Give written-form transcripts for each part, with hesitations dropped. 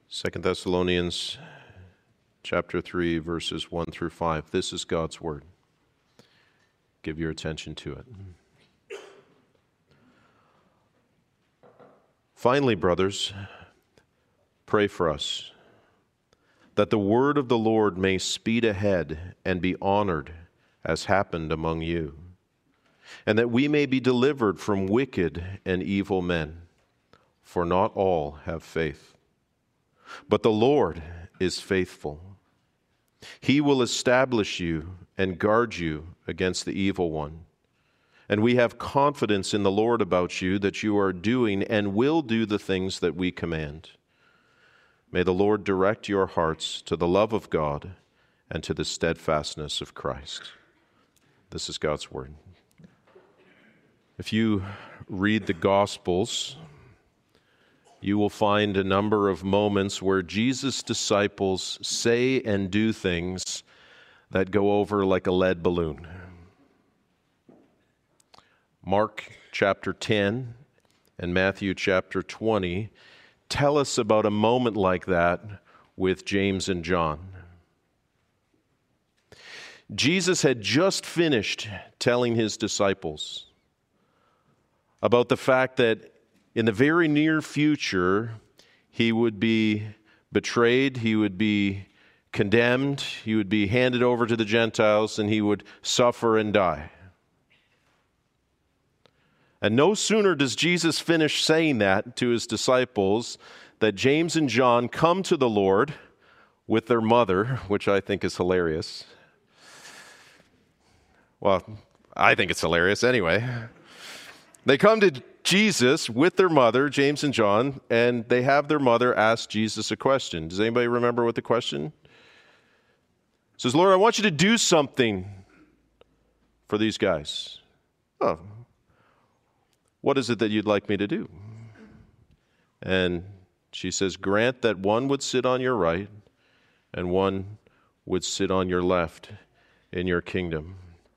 2 Thessalonians chapter 3, verses 1 through 5. This is God's word. Give your attention to it. Finally, brothers, pray for us, that the word of the Lord may speed ahead and be honored, as happened among you, and that we may be delivered from wicked and evil men, for not all have faith. But the Lord is faithful. He will establish you and guard you against the evil one. And we have confidence in the Lord about you, that you are doing and will do the things that we command. May the Lord direct your hearts to the love of God and to the steadfastness of Christ. This is God's word. If you read the Gospels, you will find a number of moments where Jesus' disciples say and do things that go over like a lead balloon. Mark chapter 10 and Matthew chapter 20 tell us about a moment like that with James and John. Jesus had just finished telling his disciples about the fact that in the very near future, he would be betrayed, he would be condemned, he would be handed over to the Gentiles, and he would suffer and die. And no sooner does Jesus finish saying that to his disciples that James and John come to the Lord with their mother, which I think is hilarious. Well, I think it's hilarious anyway. They come to Jesus with their mother, James and John, and they have their mother ask Jesus a question. Does anybody remember what the question? It says, Lord, I want you to do something for these guys. Oh, what is it that you'd like me to do? And she says, grant that one would sit on your right and one would sit on your left in your kingdom.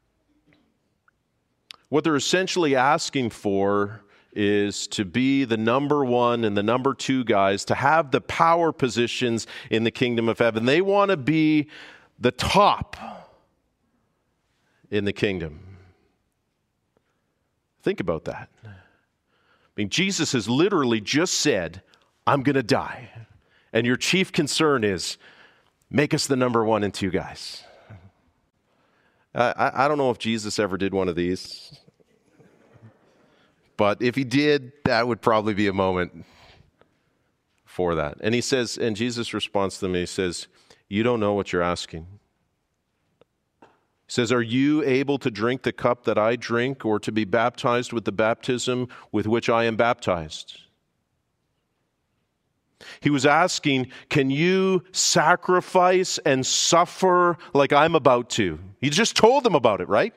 What they're essentially asking for is to be the number one and the number two guys, to have the power positions in the kingdom of heaven. They want to be the top in the kingdom. Think about that. I mean, Jesus has literally just said, I'm going to die. And your chief concern is, make us the number one and two guys. I don't know if Jesus ever did one of these. But if he did, that would probably be a moment for that. And he says, and Jesus responds to them, he says, you don't know what you're asking. He says, are you able to drink the cup that I drink, or to be baptized with the baptism with which I am baptized? He was asking, can you sacrifice and suffer like I'm about to? He just told them about it, right?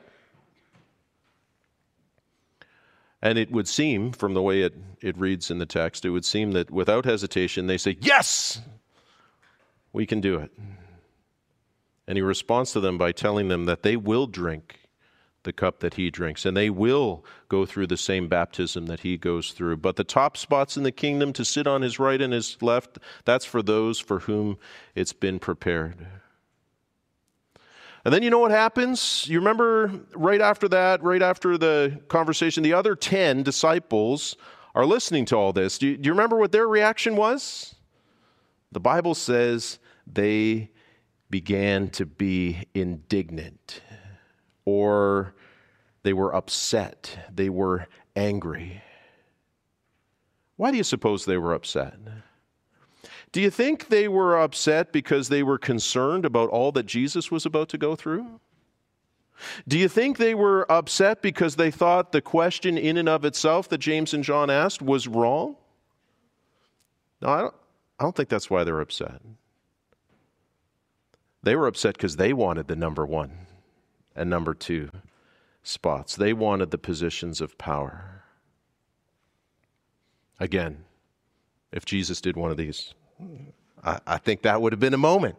And it would seem, from the way it reads in the text, it would seem that without hesitation, they say, yes, we can do it. And he responds to them by telling them that they will drink the cup that he drinks, and they will go through the same baptism that he goes through. But the top spots in the kingdom, to sit on his right and his left, that's for those for whom it's been prepared. And then you know what happens? You remember right after that, right after the conversation, the other 10 disciples are listening to all this. Do you remember what their reaction was? The Bible says they began to be indignant, or they were upset. They were angry. Why do you suppose they were upset? Do you think they were upset because they were concerned about all that Jesus was about to go through? Do you think they were upset because they thought the question in and of itself that James and John asked was wrong? No, I don't think that's why they're upset. They were upset because they wanted the number one and number two spots. They wanted the positions of power. Again, if Jesus did one of these, I think that would have been a moment.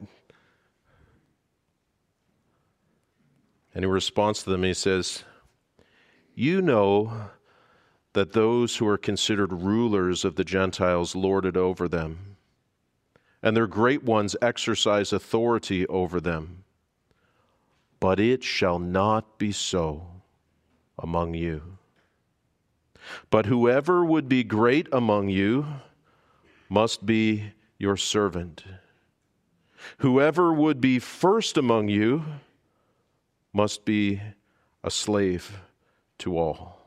And in response to them, he says, you know that those who are considered rulers of the Gentiles lord it over them, and their great ones exercise authority over them. But it shall not be so among you. But whoever would be great among you must be your servant. Whoever would be first among you must be a slave to all.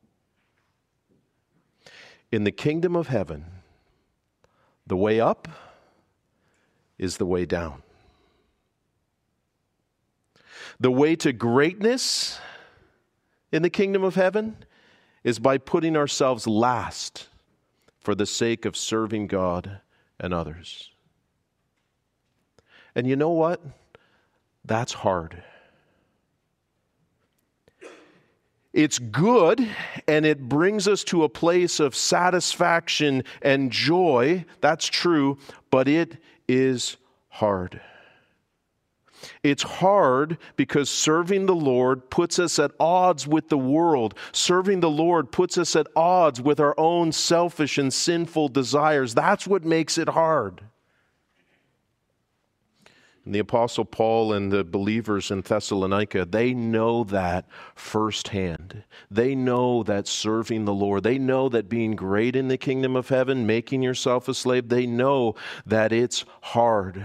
In the kingdom of heaven, the way up is the way down. The way to greatness in the kingdom of heaven is by putting ourselves last for the sake of serving God and others. And you know what? That's hard. It's good, and it brings us to a place of satisfaction and joy. That's true, but it is hard. It's hard because serving the Lord puts us at odds with the world. Serving the Lord puts us at odds with our own selfish and sinful desires. That's what makes it hard. And the Apostle Paul and the believers in Thessalonica, they know that firsthand. They know that serving the Lord, they know that being great in the kingdom of heaven, making yourself a slave, they know that it's hard.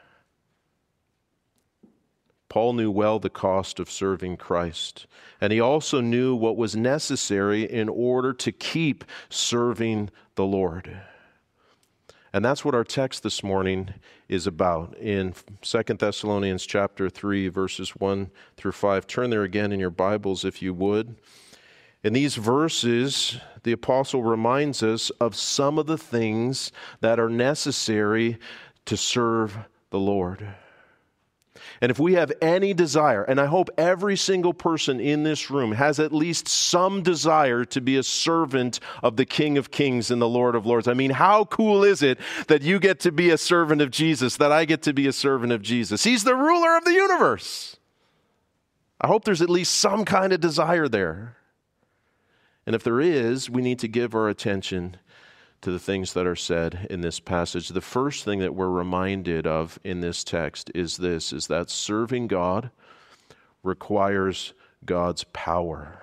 Paul knew well the cost of serving Christ, and he also knew what was necessary in order to keep serving the Lord. And that's what our text this morning is about in 2 Thessalonians chapter 3, verses 1 through 5. Turn there again in your Bibles if you would. In these verses, the apostle reminds us of some of the things that are necessary to serve the Lord. And if we have any desire, and I hope every single person in this room has at least some desire to be a servant of the King of Kings and the Lord of Lords. I mean, how cool is it that you get to be a servant of Jesus, that I get to be a servant of Jesus? He's the ruler of the universe. I hope there's at least some kind of desire there. And if there is, we need to give our attention to the things that are said in this passage. The first thing that we're reminded of in this text is this, is that serving God requires God's power.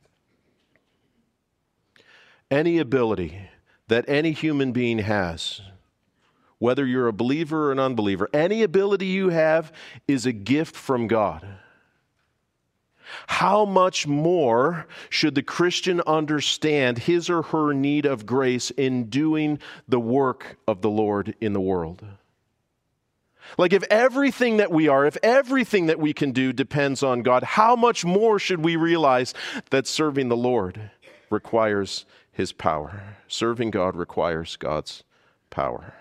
Any ability that any human being has, whether you're a believer or an unbeliever, any ability you have is a gift from God. How much more should the Christian understand his or her need of grace in doing the work of the Lord in the world? Like if everything that we are, if everything that we can do depends on God, how much more should we realize that serving the Lord requires His power? Serving God requires God's power.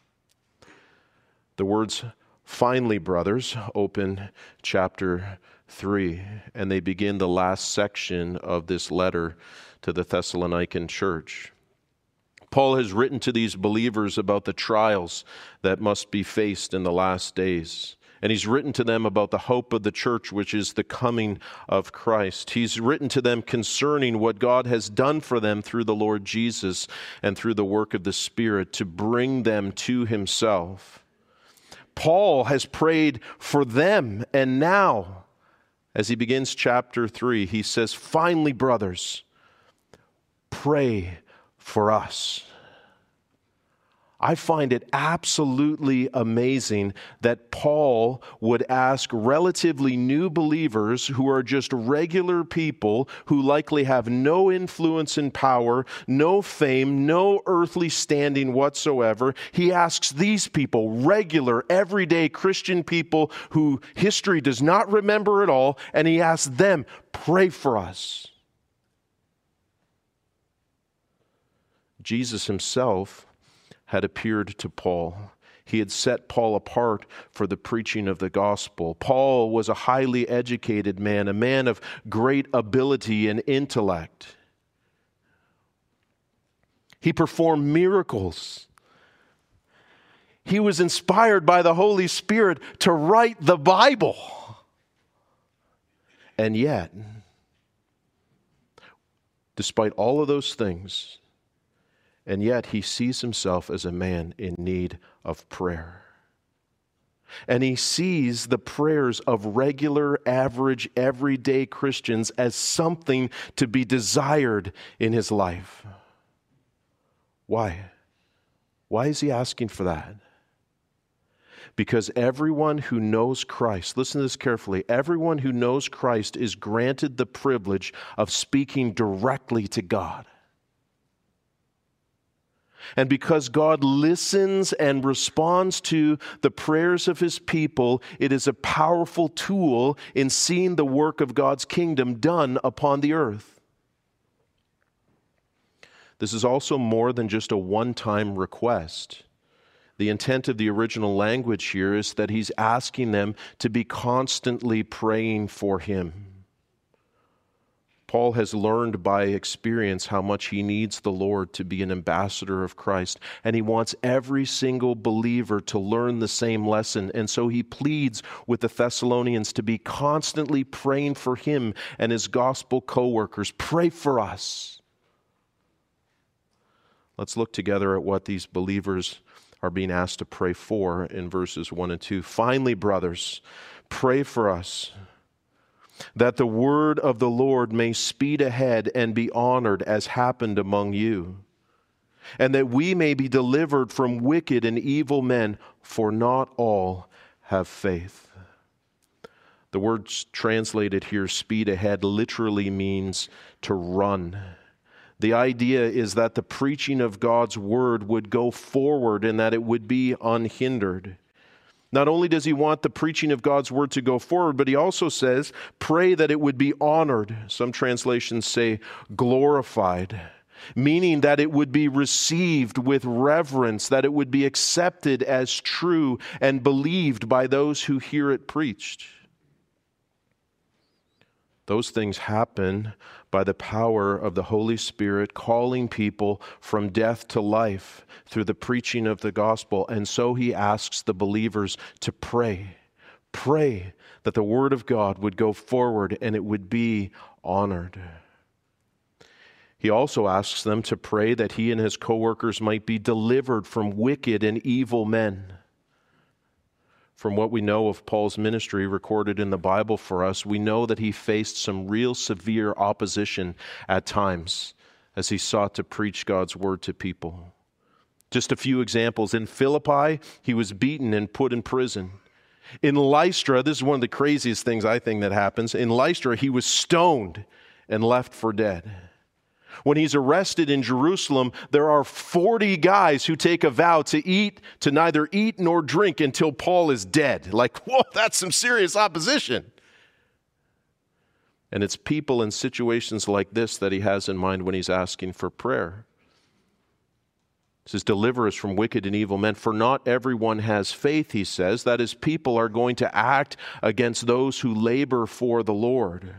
The words, "Finally, brothers," open chapter 3, and they begin the last section of this letter to the Thessalonican church. Paul has written to these believers about the trials that must be faced in the last days. And he's written to them about the hope of the church, which is the coming of Christ. He's written to them concerning what God has done for them through the Lord Jesus and through the work of the Spirit to bring them to Himself. Paul has prayed for them, and now, as he begins chapter 3, he says, "Finally, brothers, pray for us." I find it absolutely amazing that Paul would ask relatively new believers who are just regular people who likely have no influence and power, no fame, no earthly standing whatsoever. He asks these people, regular, everyday Christian people who history does not remember at all, and he asks them, pray for us. Jesus Himself had appeared to Paul. He had set Paul apart for the preaching of the gospel. Paul was a highly educated man, a man of great ability and intellect. He performed miracles. He was inspired by the Holy Spirit to write the Bible. And yet, despite all of those things, and yet he sees himself as a man in need of prayer. And he sees the prayers of regular, average, everyday Christians as something to be desired in his life. Why? Why is he asking for that? Because everyone who knows Christ, listen to this carefully, everyone who knows Christ is granted the privilege of speaking directly to God. And because God listens and responds to the prayers of his people, it is a powerful tool in seeing the work of God's kingdom done upon the earth. This is also more than just a one-time request. The intent of the original language here is that he's asking them to be constantly praying for him. Paul has learned by experience how much he needs the Lord to be an ambassador of Christ, and he wants every single believer to learn the same lesson. And so he pleads with the Thessalonians to be constantly praying for him and his gospel co-workers. Pray for us. Let's look together at what these believers are being asked to pray for in verses 1 and 2. Finally, brothers, pray for us, that the word of the Lord may speed ahead and be honored as happened among you, and that we may be delivered from wicked and evil men, for not all have faith. The word translated here, speed ahead, literally means to run. The idea is that the preaching of God's word would go forward and that it would be unhindered. Not only does he want the preaching of God's word to go forward, but he also says, pray that it would be honored. Some translations say glorified, meaning that it would be received with reverence, that it would be accepted as true and believed by those who hear it preached. Those things happen by the power of the Holy Spirit calling people from death to life through the preaching of the gospel. And so he asks the believers to pray. Pray that the word of God would go forward and it would be honored. He also asks them to pray that he and his co-workers might be delivered from wicked and evil men. From what we know of Paul's ministry recorded in the Bible for us, we know that he faced some real severe opposition at times as he sought to preach God's word to people. Just a few examples. In Philippi, he was beaten and put in prison. In Lystra, this is one of the craziest things I think that happens. In Lystra, he was stoned and left for dead. When he's arrested in Jerusalem, there are 40 guys who take a vow to neither eat nor drink until Paul is dead. Like, whoa, that's some serious opposition. And it's people in situations like this that he has in mind when he's asking for prayer. It says, deliver us from wicked and evil men, for not everyone has faith, he says. That is, people are going to act against those who labor for the Lord.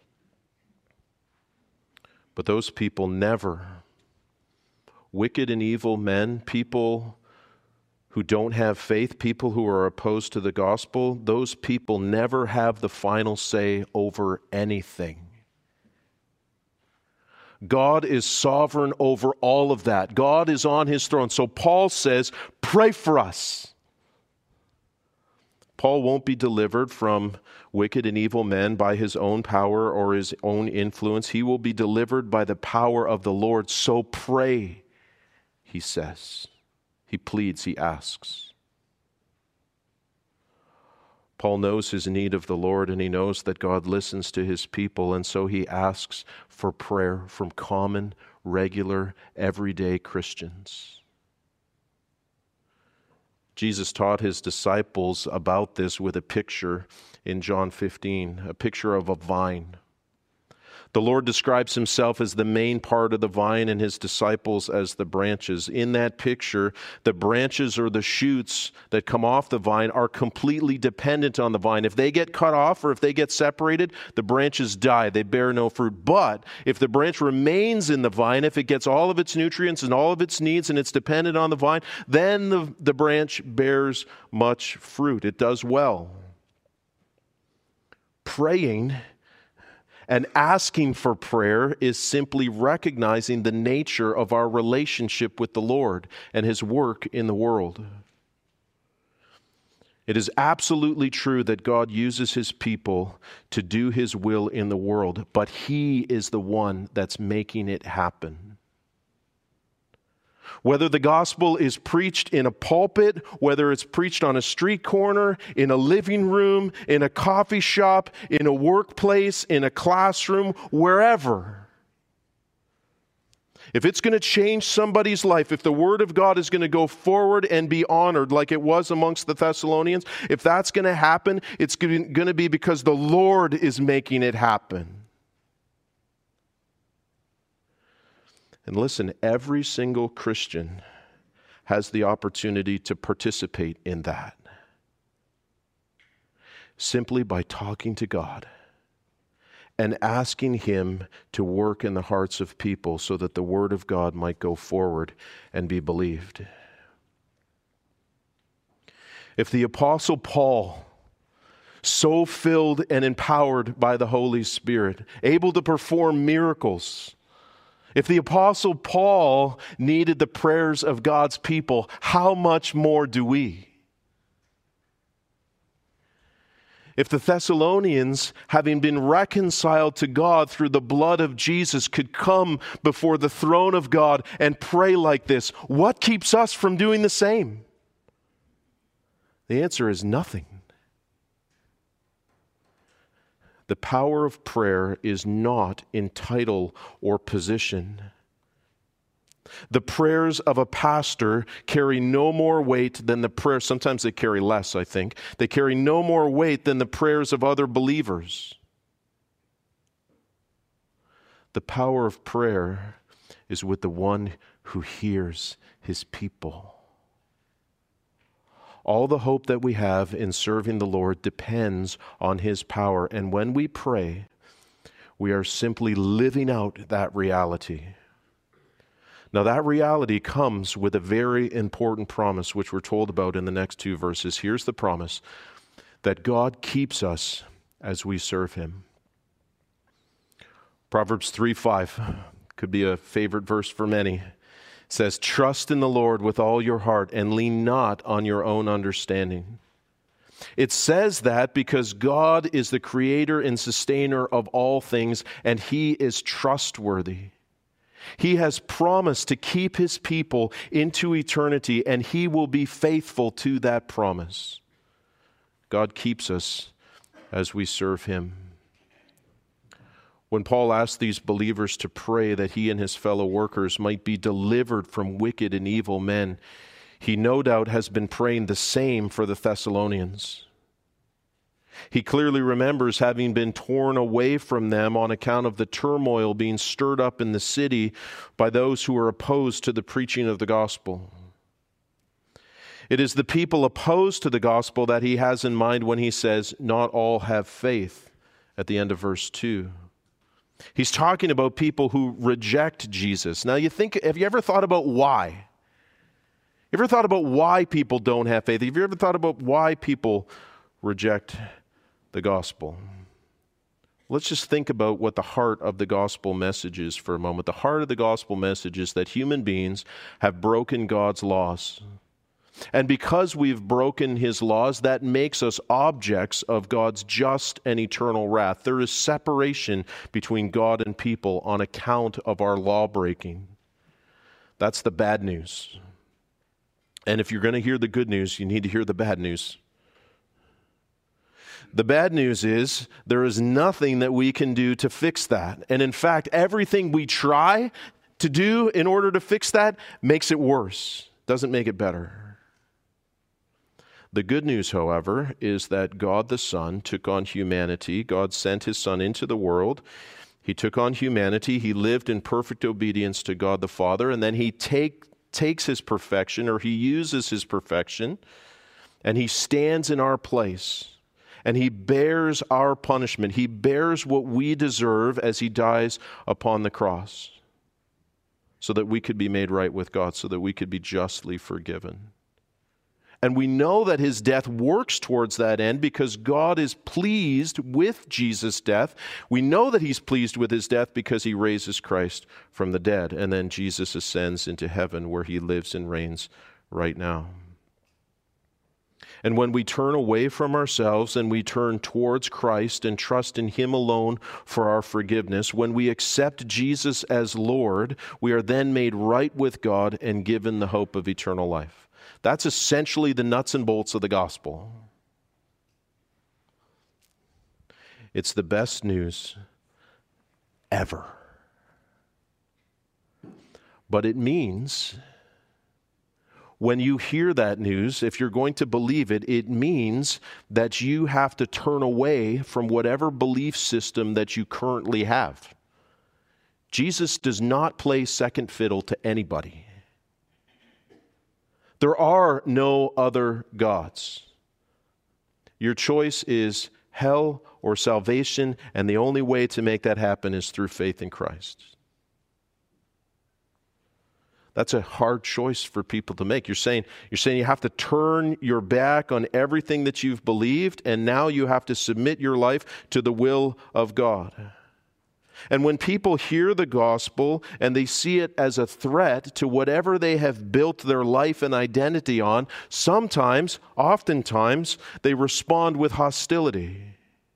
But those people never, wicked and evil men, people who don't have faith, people who are opposed to the gospel, those people never have the final say over anything. God is sovereign over all of that. God is on his throne. So Paul says, pray for us. Paul won't be delivered from wicked and evil men by his own power or his own influence. He will be delivered by the power of the Lord. So pray, he says. He pleads, he asks. Paul knows his need of the Lord, and he knows that God listens to his people, and so he asks for prayer from common, regular, everyday Christians. Jesus taught his disciples about this with a picture in John 15, a picture of a vine. The Lord describes himself as the main part of the vine and his disciples as the branches. In that picture, the branches or the shoots that come off the vine are completely dependent on the vine. If they get cut off or if they get separated, the branches die. They bear no fruit. But if the branch remains in the vine, if it gets all of its nutrients and all of its needs and it's dependent on the vine, then the branch bears much fruit. It does well. Praying And asking for prayer is simply recognizing the nature of our relationship with the Lord and His work in the world. It is absolutely true that God uses His people to do His will in the world, but He is the one that's making it happen. Whether the gospel is preached in a pulpit, whether it's preached on a street corner, in a living room, in a coffee shop, in a workplace, in a classroom, wherever. If it's going to change somebody's life, if the Word of God is going to go forward and be honored like it was amongst the Thessalonians, if that's going to happen, it's going to be because the Lord is making it happen. And listen, every single Christian has the opportunity to participate in that simply by talking to God and asking Him to work in the hearts of people so that the Word of God might go forward and be believed. If the Apostle Paul, so filled and empowered by the Holy Spirit, able to perform miracles, if the Apostle Paul needed the prayers of God's people, how much more do we? If the Thessalonians, having been reconciled to God through the blood of Jesus, could come before the throne of God and pray like this, what keeps us from doing the same? The answer is nothing. The power of prayer is not in title or position. The prayers of a pastor carry no more weight than the prayers, sometimes they carry less, I think. They carry no more weight than the prayers of other believers. The power of prayer is with the one who hears his people. All the hope that we have in serving the Lord depends on His power. And when we pray, we are simply living out that reality. Now, that reality comes with a very important promise, which we're told about in the next two verses. Here's the promise, that God keeps us as we serve Him. Proverbs 3:5 could be a favorite verse for many. It says, trust in the Lord with all your heart and lean not on your own understanding. It says that because God is the creator and sustainer of all things, and He is trustworthy. He has promised to keep His people into eternity, and He will be faithful to that promise. God keeps us as we serve Him. When Paul asked these believers to pray that he and his fellow workers might be delivered from wicked and evil men, he no doubt has been praying the same for the Thessalonians. He clearly remembers having been torn away from them on account of the turmoil being stirred up in the city by those who are opposed to the preaching of the gospel. It is the people opposed to the gospel that he has in mind when he says, not all have faith, at the end of verse 2. He's talking about people who reject Jesus. Now have you ever thought about why? You ever thought about why people don't have faith? Have you ever thought about why people reject the gospel? Let's just think about what the heart of the gospel message is for a moment. The heart of the gospel message is that human beings have broken God's laws. And because we've broken His laws, that makes us objects of God's just and eternal wrath. There is separation between God and people on account of our law breaking. That's the bad news. And if you're going to hear the good news, you need to hear the bad news. The bad news is there is nothing that we can do to fix that. And in fact, everything we try to do in order to fix that makes it worse, doesn't make it better. The good news, however, is that God the Son took on humanity. God sent His Son into the world. He took on humanity. He lived in perfect obedience to God the Father, and then He takes His perfection, or He uses His perfection, and He stands in our place, and He bears our punishment. He bears what we deserve as He dies upon the cross, so that we could be made right with God, so that we could be justly forgiven. And we know that his death works towards that end because God is pleased with Jesus' death. We know that he's pleased with his death because he raises Christ from the dead. And then Jesus ascends into heaven where he lives and reigns right now. And when we turn away from ourselves and we turn towards Christ and trust in him alone for our forgiveness, when we accept Jesus as Lord, we are then made right with God and given the hope of eternal life. That's essentially the nuts and bolts of the gospel. It's the best news ever. But it means, when you hear that news, if you're going to believe it, it means that you have to turn away from whatever belief system that you currently have. Jesus does not play second fiddle to anybody. There are no other gods. Your choice is hell or salvation, and the only way to make that happen is through faith in Christ. That's a hard choice for people to make. You're saying you have to turn your back on everything that you've believed, and now you have to submit your life to the will of God. And when people hear the gospel and they see it as a threat to whatever they have built their life and identity on, oftentimes, they respond with hostility.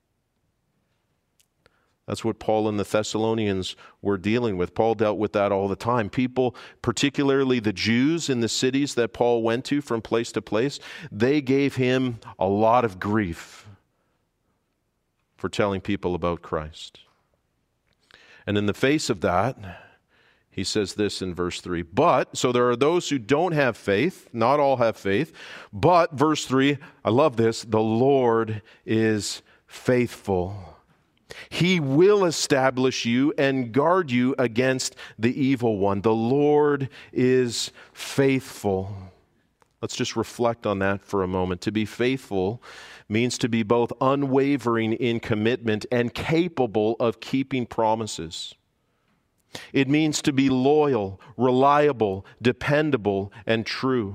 That's what Paul and the Thessalonians were dealing with. Paul dealt with that all the time. People, particularly the Jews in the cities that Paul went to from place to place, they gave him a lot of grief for telling people about Christ. And in the face of that, he says this in verse 3. So there are those who don't have faith. Not all have faith. But, verse 3, I love this, the Lord is faithful. He will establish you and guard you against the evil one. The Lord is faithful. Let's just reflect on that for a moment. To be faithful means to be both unwavering in commitment and capable of keeping promises. It means to be loyal, reliable, dependable, and true.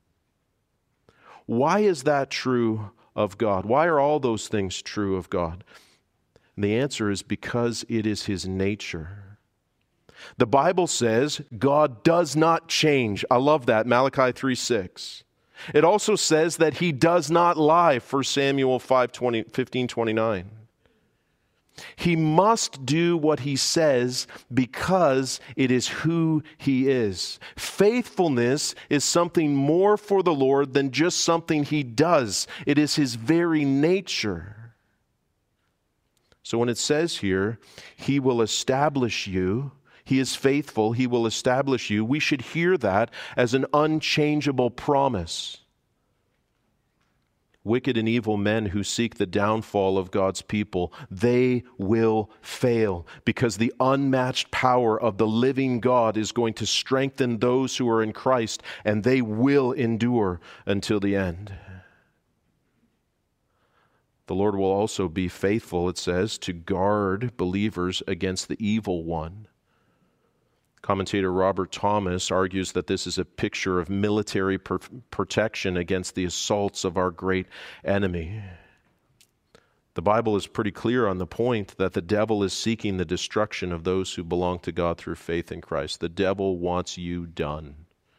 Why is that true of God? Why are all those things true of God? And the answer is because it is his nature. The Bible says God does not change. I love that, Malachi 3:6. It also says that he does not lie, 1 Samuel 15:29. He must do what he says because it is who he is. Faithfulness is something more for the Lord than just something he does. It is his very nature. So when it says here, he will establish you, he is faithful, he will establish you, we should hear that as an unchangeable promise. Wicked and evil men who seek the downfall of God's people, they will fail because the unmatched power of the living God is going to strengthen those who are in Christ, and they will endure until the end. The Lord will also be faithful, it says, to guard believers against the evil one. Commentator Robert Thomas argues that this is a picture of military protection against the assaults of our great enemy. The Bible is pretty clear on the point that the devil is seeking the destruction of those who belong to God through faith in Christ. The devil wants you done.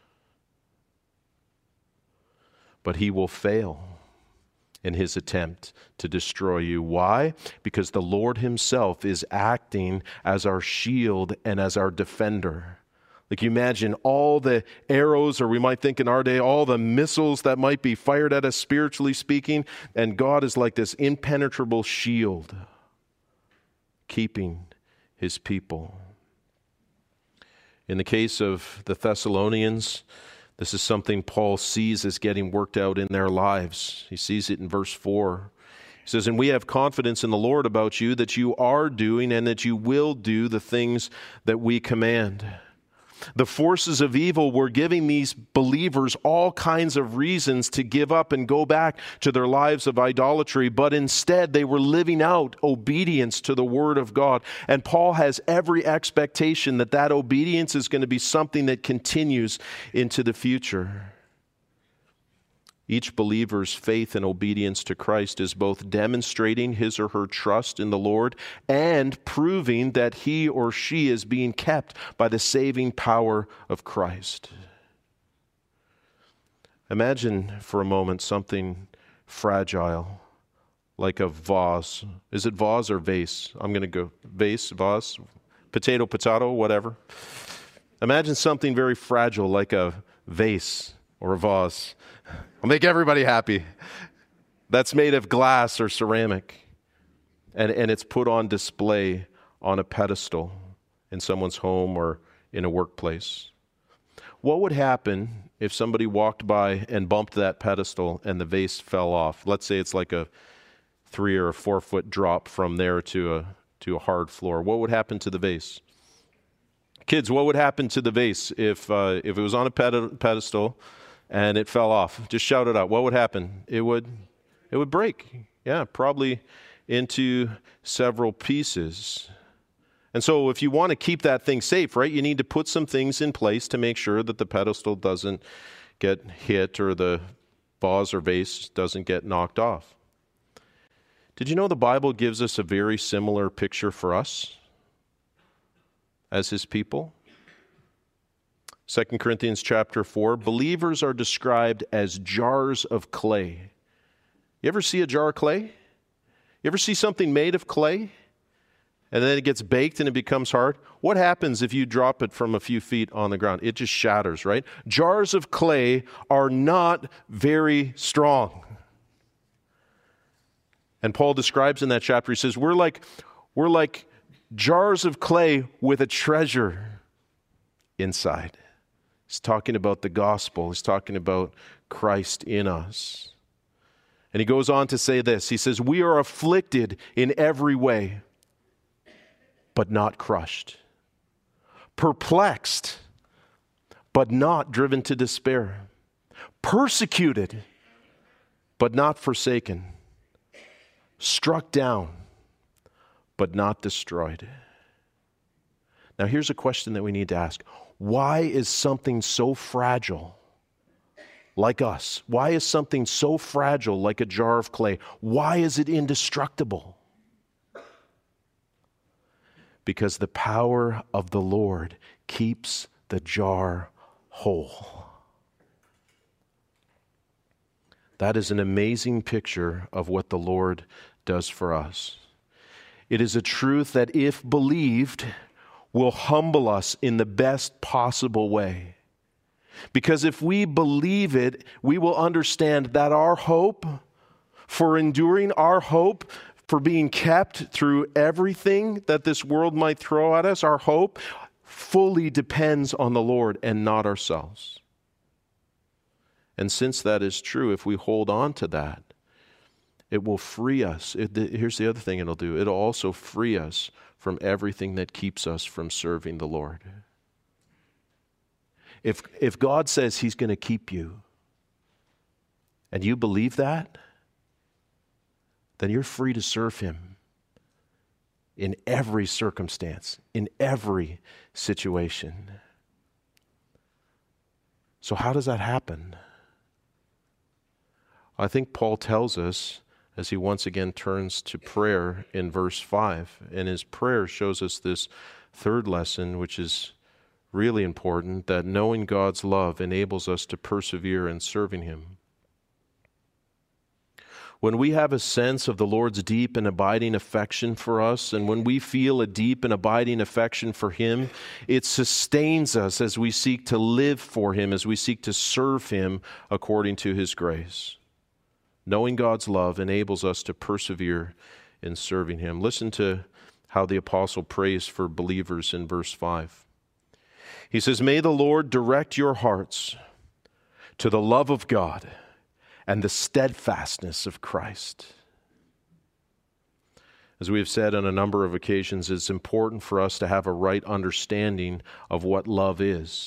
But he will fail in his attempt to destroy you. Why? Because the Lord himself is acting as our shield and as our defender. Like, you imagine all the arrows, or we might think in our day, all the missiles that might be fired at us spiritually speaking, and God is like this impenetrable shield keeping his people. In the case of the Thessalonians, this is something Paul sees as getting worked out in their lives. He sees it in verse 4. He says, "And we have confidence in the Lord about you, that you are doing and that you will do the things that we command." The forces of evil were giving these believers all kinds of reasons to give up and go back to their lives of idolatry, but instead they were living out obedience to the Word of God. And Paul has every expectation that that obedience is going to be something that continues into the future. Each believer's faith and obedience to Christ is both demonstrating his or her trust in the Lord and proving that he or she is being kept by the saving power of Christ. Imagine for a moment something fragile like a vase. Is it vase or vase? I'm going to go vase, vase, potato, whatever. Imagine something very fragile like a vase or a vase. I'll make everybody happy. That's made of glass or ceramic. And it's put on display on a pedestal in someone's home or in a workplace. What would happen if somebody walked by and bumped that pedestal and the vase fell off? Let's say it's like a 3 or 4 foot drop from there to a hard floor. What would happen to the vase? Kids, what would happen to the vase if it was on a pedestal and it fell off? Just shout it out. What would happen? It would break. Yeah, probably into several pieces. And so if you want to keep that thing safe, right, you need to put some things in place to make sure that the pedestal doesn't get hit or the vase or vase doesn't get knocked off. Did you know the Bible gives us a very similar picture for us as his people? 2 Corinthians chapter 4, believers are described as jars of clay. You ever see a jar of clay? You ever see something made of clay? And then it gets baked and it becomes hard. What happens if you drop it from a few feet on the ground? It just shatters, right? Jars of clay are not very strong. And Paul describes in that chapter, he says, we're like jars of clay with a treasure inside. He's talking about the gospel. He's talking about Christ in us. And he goes on to say this. He says, we are afflicted in every way, but not crushed. Perplexed, but not driven to despair. Persecuted, but not forsaken. Struck down, but not destroyed. Now here's a question that we need to ask. Why is something so fragile like us? Why is something so fragile like a jar of clay? Why is it indestructible? Because the power of the Lord keeps the jar whole. That is an amazing picture of what the Lord does for us. It is a truth that, if believed, will humble us in the best possible way. Because if we believe it, we will understand that our hope for enduring, our hope for being kept through everything that this world might throw at us, our hope fully depends on the Lord and not ourselves. And since that is true, if we hold on to that, it will free us. Here's the other thing it'll do. It'll also free us from everything that keeps us from serving the Lord. If God says he's going to keep you, and you believe that, then you're free to serve him in every circumstance, in every situation. So how does that happen? I think Paul tells us as he once again turns to prayer in verse 5. And his prayer shows us this third lesson, which is really important, that knowing God's love enables us to persevere in serving him. When we have a sense of the Lord's deep and abiding affection for us, and when we feel a deep and abiding affection for him, it sustains us as we seek to live for him, as we seek to serve him according to his grace. Knowing God's love enables us to persevere in serving him. Listen to how the apostle prays for believers in verse 5. He says, "May the Lord direct your hearts to the love of God and the steadfastness of Christ." As we have said on a number of occasions, it's important for us to have a right understanding of what love is.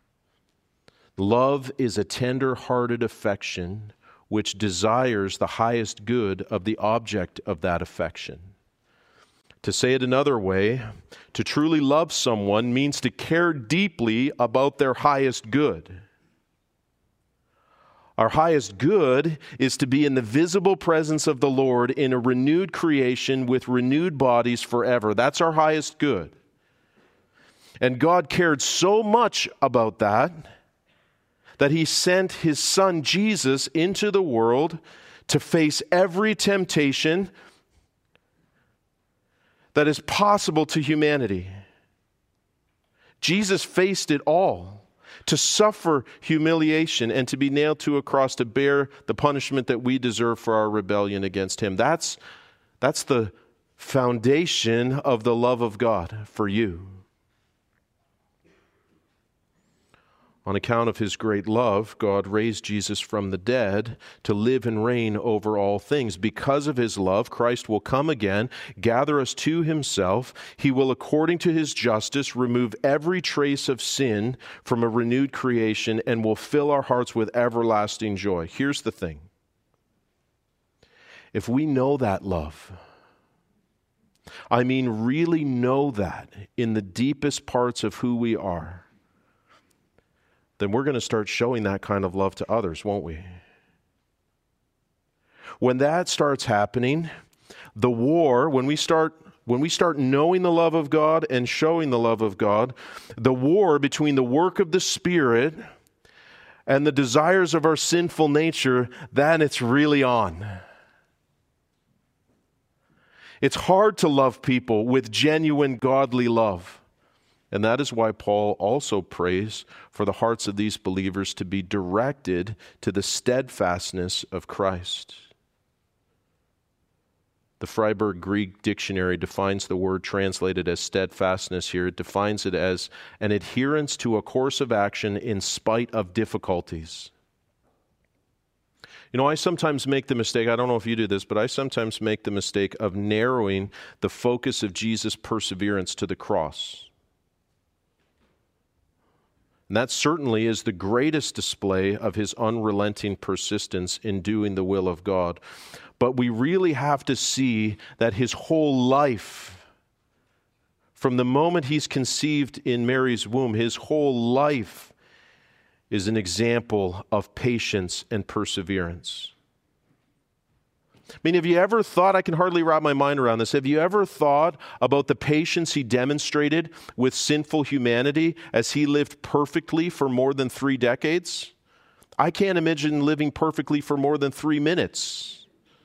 Love is a tender-hearted affection which desires the highest good of the object of that affection. To say it another way, to truly love someone means to care deeply about their highest good. Our highest good is to be in the visible presence of the Lord in a renewed creation with renewed bodies forever. That's our highest good. And God cared so much about that He sent His Son Jesus into the world to face every temptation that is possible to humanity. Jesus faced it all, to suffer humiliation and to be nailed to a cross to bear the punishment that we deserve for our rebellion against Him. That's the foundation of the love of God for you. On account of His great love, God raised Jesus from the dead to live and reign over all things. Because of His love, Christ will come again, gather us to Himself. He will, according to His justice, remove every trace of sin from a renewed creation and will fill our hearts with everlasting joy. Here's the thing. If we know that love, I mean really know that in the deepest parts of who we are, then we're going to start showing that kind of love to others, won't we? When that starts happening, the war, when we start knowing the love of God and showing the love of God, the war between the work of the Spirit and the desires of our sinful nature, then it's really on. It's hard to love people with genuine godly love. And that is why Paul also prays for the hearts of these believers to be directed to the steadfastness of Christ. The Freiberg Greek Dictionary defines the word translated as steadfastness here. It defines it as an adherence to a course of action in spite of difficulties. You know, I sometimes make the mistake, I don't know if you do this, but I sometimes make the mistake of narrowing the focus of Jesus' perseverance to the cross. And that certainly is the greatest display of His unrelenting persistence in doing the will of God. But we really have to see that His whole life, from the moment He's conceived in Mary's womb, His whole life is an example of patience and perseverance. I mean, have you ever thought, I can hardly wrap my mind around this, have you ever thought about the patience He demonstrated with sinful humanity as He lived perfectly for more than 3 decades? I can't imagine living perfectly for more than 3 minutes.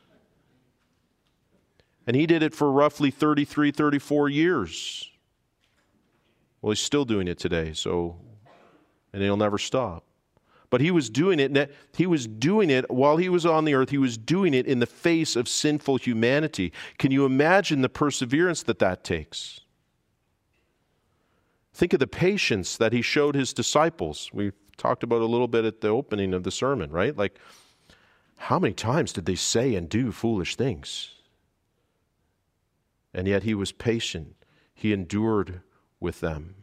And He did it for roughly 33, 34 years. Well, He's still doing it today, and He'll never stop. But He was doing it while He was on the earth. He was doing it in the face of sinful humanity. Can you imagine the perseverance that takes? Think of the patience that He showed His disciples. We talked about it a little bit at the opening of the sermon, right? Like, how many times did they say and do foolish things? And yet He was patient. He endured with them.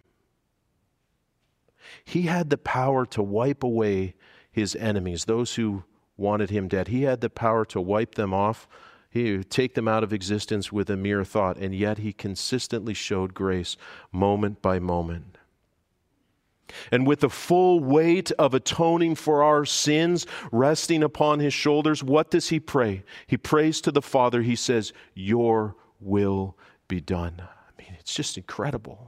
He had the power to wipe away His enemies, those who wanted Him dead. He had the power to wipe them off, take them out of existence with a mere thought, and yet He consistently showed grace moment by moment. And with the full weight of atoning for our sins resting upon His shoulders, what does He pray? He prays to the Father. He says, "Your will be done." I mean, it's just incredible.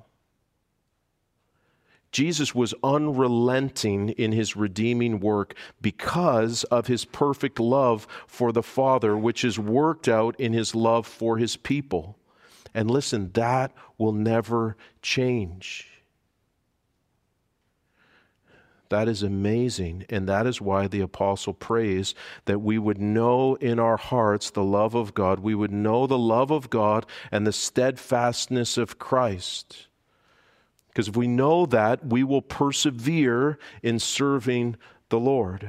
Jesus was unrelenting in His redeeming work because of His perfect love for the Father, which is worked out in His love for His people. And listen, that will never change. That is amazing, and that is why the apostle prays that we would know in our hearts the love of God. We would know the love of God and the steadfastness of Christ. Because if we know that, we will persevere in serving the Lord.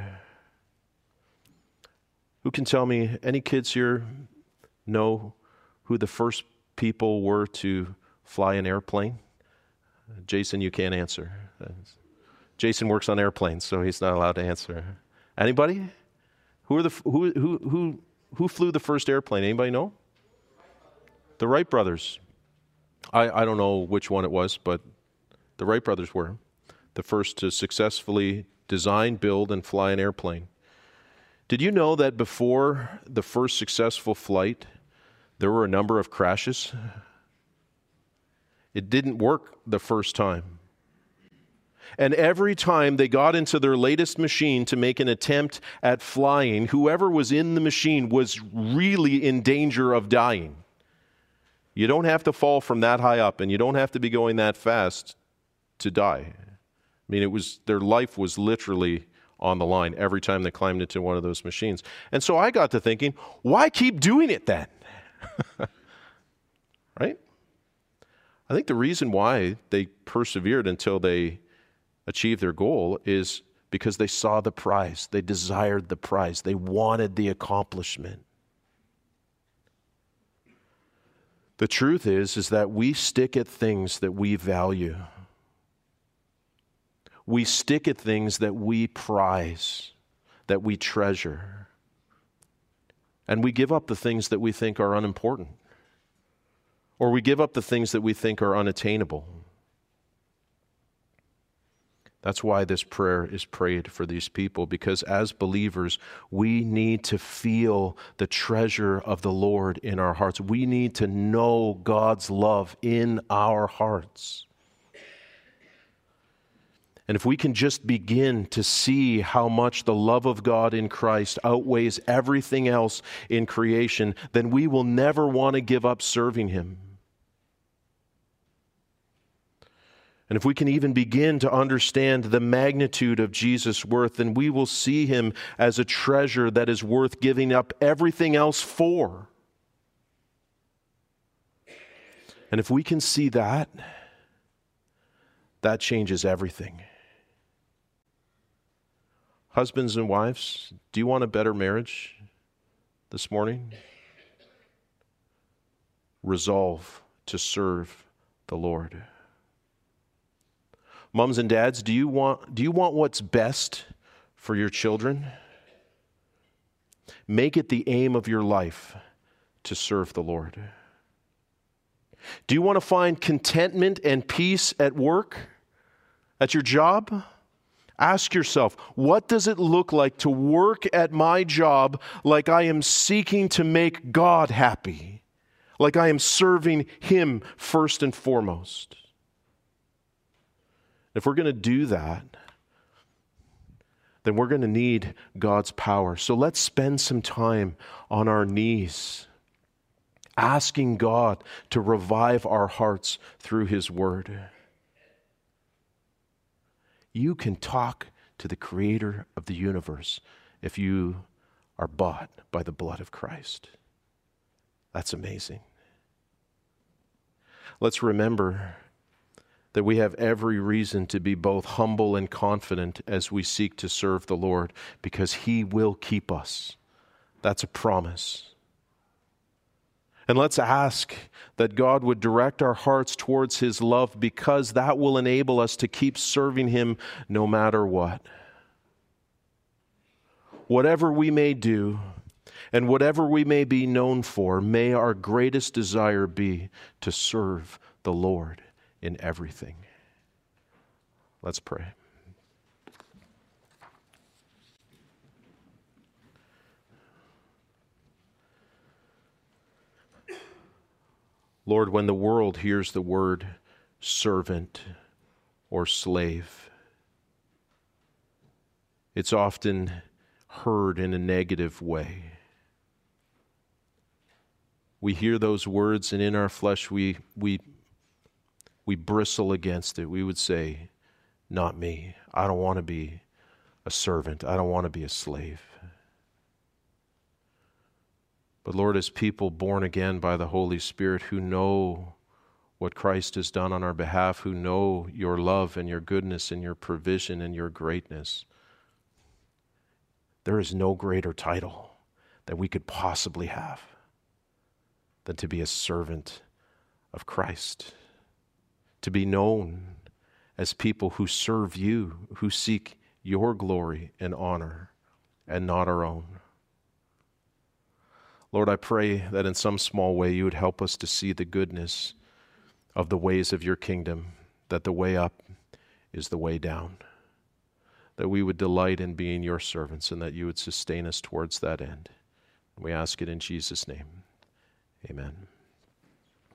Who can tell me, any kids here know who the first people were to fly an airplane? Jason, you can't answer. Jason works on airplanes, so he's not allowed to answer. Anybody? Who flew the first airplane? Anybody know? The Wright brothers. I don't know which one it was, but the Wright brothers were the first to successfully design, build, and fly an airplane. Did you know that before the first successful flight, there were a number of crashes? It didn't work the first time. And every time they got into their latest machine to make an attempt at flying, whoever was in the machine was really in danger of dying. You don't have to fall from that high up, and you don't have to be going that fast to die. I mean, their life was literally on the line every time they climbed into one of those machines. And so I got to thinking, why keep doing it then? Right? I think the reason why they persevered until they achieved their goal is because they saw the prize. They desired the prize. They wanted the accomplishment. The truth is that we stick at things that we value. We stick at things that we prize, that we treasure. And we give up the things that we think are unimportant. Or we give up the things that we think are unattainable. That's why this prayer is prayed for these people, because as believers, we need to feel the treasure of the Lord in our hearts. We need to know God's love in our hearts. And if we can just begin to see how much the love of God in Christ outweighs everything else in creation, then we will never want to give up serving Him. And if we can even begin to understand the magnitude of Jesus' worth, then we will see Him as a treasure that is worth giving up everything else for. And if we can see that, that changes everything. Husbands and wives, do you want a better marriage this morning? Resolve to serve the Lord. Moms and dads, do you want what's best for your children? Make it the aim of your life to serve the Lord. Do you want to find contentment and peace at work, at your job? Ask yourself, what does it look like to work at my job like I am seeking to make God happy, like I am serving Him first and foremost? If we're going to do that, then we're going to need God's power. So let's spend some time on our knees, asking God to revive our hearts through His Word. You can talk to the Creator of the universe if you are bought by the blood of Christ. That's amazing. Let's remember that we have every reason to be both humble and confident as we seek to serve the Lord, because He will keep us. That's a promise. And let's ask that God would direct our hearts towards His love, because that will enable us to keep serving Him no matter what. Whatever we may do and whatever we may be known for, may our greatest desire be to serve the Lord in everything. Let's pray. Lord, when the world hears the word servant or slave, it's often heard in a negative way. We hear those words, and in our flesh we bristle against it. We would say, not me. I don't want to be a servant. I don't want to be a slave. But Lord, as people born again by the Holy Spirit who know what Christ has done on our behalf, who know your love and your goodness and your provision and your greatness, there is no greater title that we could possibly have than to be a servant of Christ, to be known as people who serve you, who seek your glory and honor and not our own. Lord, I pray that in some small way you would help us to see the goodness of the ways of your kingdom, that the way up is the way down, that we would delight in being your servants and that you would sustain us towards that end. We ask it in Jesus' name. Amen.